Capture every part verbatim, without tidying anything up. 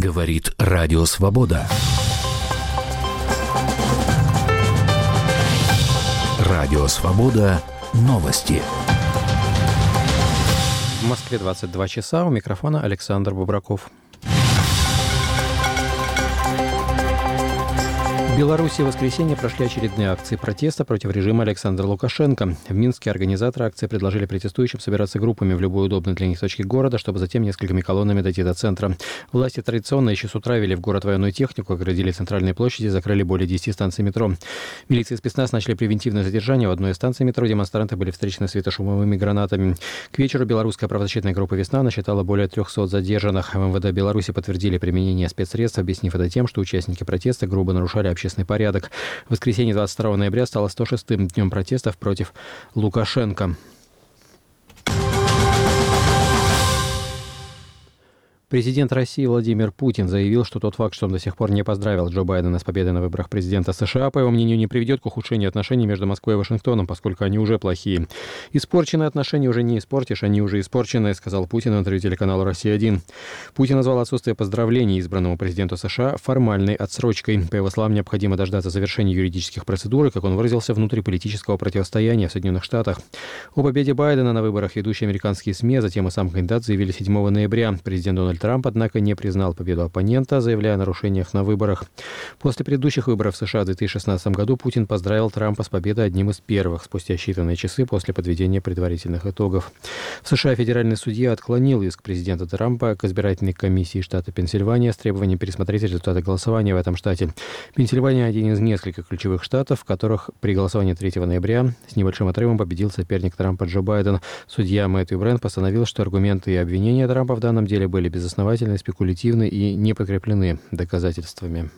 Говорит Радио Свобода. Радио Свобода. Новости. В Москве двадцать два часа. У микрофона Александр Бубраков. В Беларуси в воскресенье прошли очередные акции протеста против режима Александра Лукашенко. В Минске организаторы акции предложили протестующим собираться группами в любой удобной для них точке города, чтобы затем несколькими колоннами дойти до центра. Власти традиционно еще с утра ввели в город военную технику, оградили центральные площади и закрыли более десяти станций метро. Милиция и спецназ начали превентивное задержание. В одной из станций метро демонстранты были встречены светошумовыми гранатами. К вечеру белорусская правозащитная группа «Весна» насчитала более трехсот задержанных. В МВД Беларуси подтвердили применение спецсредств, объяснив это тем, что участники протеста грубо нарушали общественный порядок. В воскресенье двадцать второго ноября стало сто шестым днем протестов против Лукашенко. Президент России Владимир Путин заявил, что тот факт, что он до сих пор не поздравил Джо Байдена с победой на выборах президента США, по его мнению, не приведет к ухудшению отношений между Москвой и Вашингтоном, поскольку они уже плохие. «Испорченные отношения уже не испортишь, они уже испорчены», сказал Путин в интервью телеканалу «Россия один». Путин назвал отсутствие поздравлений избранному президенту США формальной отсрочкой. По его словам, необходимо дождаться завершения юридических процедур и, как он выразился, внутриполитического противостояния в Соединенных Штатах. О победе Байдена на выборах ведущие американские СМИ, а затем и сам кандидат заявили седьмого ноября. Президент Дональд Трамп, однако, не признал победу оппонента, заявляя о нарушениях на выборах. После предыдущих выборов в США в две тысячи шестнадцатом году Путин поздравил Трампа с победой одним из первых, спустя считанные часы после подведения предварительных итогов. В США федеральный судья отклонил иск президента Трампа к избирательной комиссии штата Пенсильвания с требованием пересмотреть результаты голосования в этом штате. Пенсильвания – один из нескольких ключевых штатов, в которых при голосовании третьего ноября с небольшим отрывом победил соперник Трампа Джо Байден. Судья Мэтью Брент постановил, что аргументы и обвинения Трампа в данном деле были безосновательны, спекулятивны и не подкреплены доказательствами.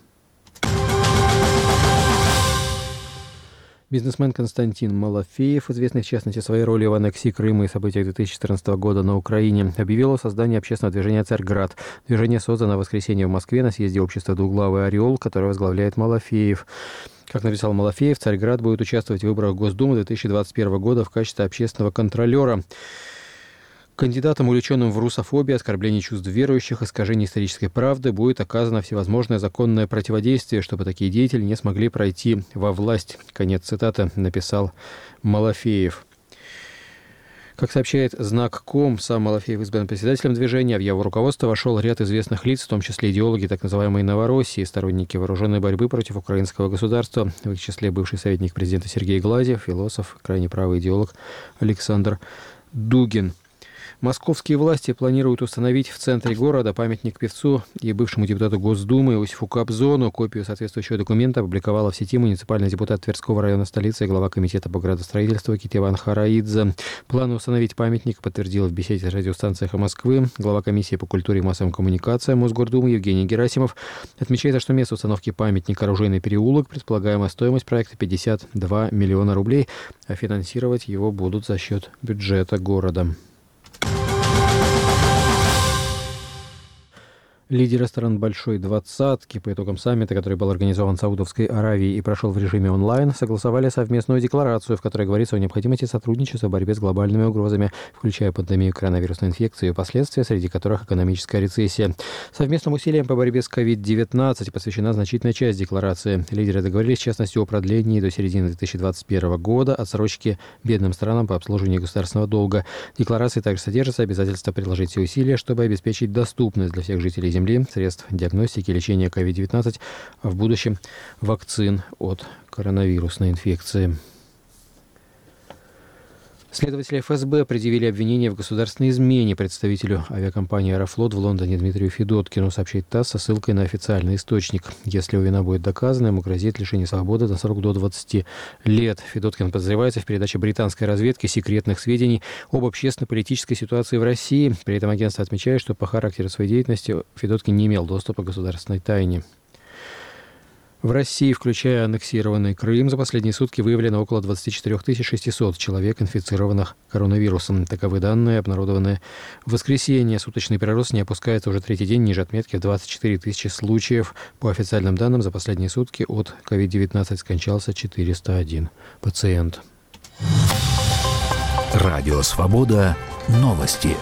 Бизнесмен Константин Малафеев, известный в частности своей ролью в аннексии Крыма и событиях две тысячи четырнадцатого года на Украине, объявил о создании общественного движения «Царьград». Движение создано в воскресенье в Москве на съезде общества «Двуглавый орел», которое возглавляет Малафеев. Как написал Малафеев, «Царьград» будет участвовать в выборах Госдумы две тысячи двадцать первого года в качестве общественного контролера. Кандидатам, увлеченным в русофобии, оскорблении чувств верующих, искажении исторической правды, будет оказано всевозможное законное противодействие, чтобы такие деятели не смогли пройти во власть. Конец цитаты, написал Малафеев. Как сообщает знак точка ком, сам Малафеев избран председателем движения, а в его руководство вошел ряд известных лиц, в том числе идеологи так называемой Новороссии, сторонники вооруженной борьбы против украинского государства, в их числе бывший советник президента Сергей Глазьев, философ, крайне правый идеолог Александр Дугин. Московские власти планируют установить в центре города памятник певцу и бывшему депутату Госдумы Иосифу Кобзону. Копию соответствующего документа опубликовала в сети муниципальный депутат Тверского района столицы и глава комитета по градостроительству Китеван Хараидзе. Планы установить памятник подтвердил в беседе с радиостанцией «Эхо Москвы» глава комиссии по культуре и массовым коммуникациям Мосгордумы Евгений Герасимов. Отмечается, что место установки памятника — Оружейный переулок. Предполагаемая стоимость проекта пятьдесят два миллиона рублей, а финансировать его будут за счет бюджета города. Лидеры стран Большой Двадцатки по итогам саммита, который был организован в Саудовской Аравии и прошел в режиме онлайн, согласовали совместную декларацию, в которой говорится о необходимости сотрудничества в борьбе с глобальными угрозами, включая пандемию коронавирусной инфекции и ее последствия, среди которых экономическая рецессия. Совместным усилиям по борьбе с ковид девятнадцать посвящена значительная часть декларации. Лидеры договорились, в частности, о продлении до середины две тысячи двадцать первого года отсрочки бедным странам по обслуживанию государственного долга. В декларации также содержится обязательство приложить все усилия, чтобы обеспечить доступность для всех жителей Земли средств диагностики и лечения ковид девятнадцать, а в будущем вакцин от коронавирусной инфекции. Следователи эф эс бэ предъявили обвинение в государственной измене представителю авиакомпании «Аэрофлот» в Лондоне Дмитрию Федоткину, сообщает ТАСС со ссылкой на официальный источник. Если его вина будет доказана, ему грозит лишение свободы на срок до двадцати лет. Федоткин подозревается в передаче британской разведки секретных сведений об общественно-политической ситуации в России. При этом агентство отмечает, что по характеру своей деятельности Федоткин не имел доступа к государственной тайне. В России, включая аннексированный Крым, за последние сутки выявлено около двадцать четыре тысячи шестьсот человек, инфицированных коронавирусом. Таковы данные, обнародованные в воскресенье. Суточный прирост не опускается уже третий день ниже отметки в двадцать четыре тысячи случаев. По официальным данным, за последние сутки от ковид девятнадцать скончался четыреста один пациент. Радио «Свобода». Новости.